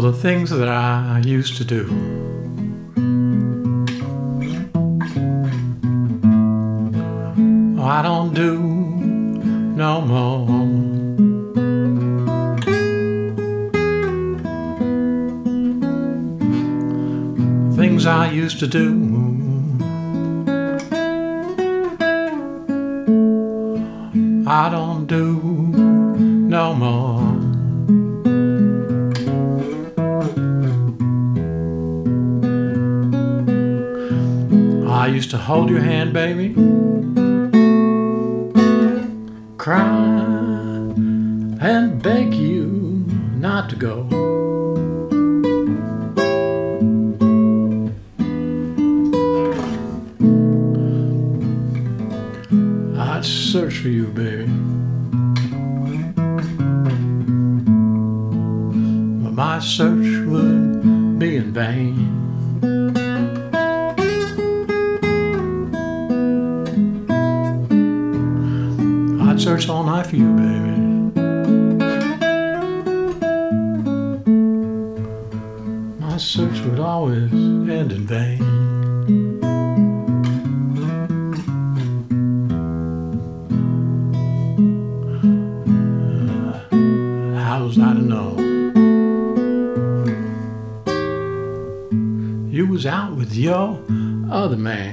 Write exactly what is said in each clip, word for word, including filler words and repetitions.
the things that I used to do. I don't do no more. Things I used to do, I don't do no more. I used to hold your hand, baby, cry and beg you not to go. I'd search for you, baby, but my search would be in vain. I'd search all night for you, baby, my search would always end in vain. How was I to know? You was out with your other man.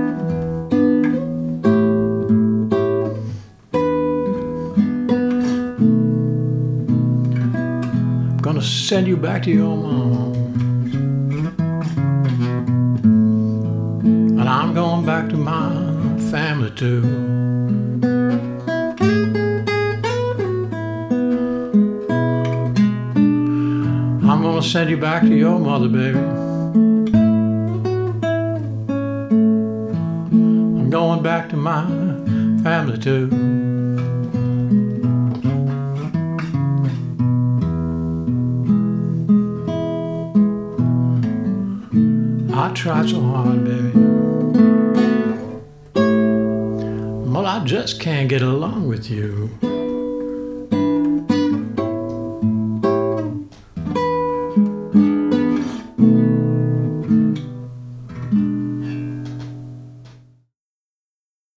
I'm gonna send you back to your mom, and I'm going back to my family too. I'm gonna send you back to your mother, baby. I'm going back to my family too. I tried so hard, baby, but I just can't get along with you.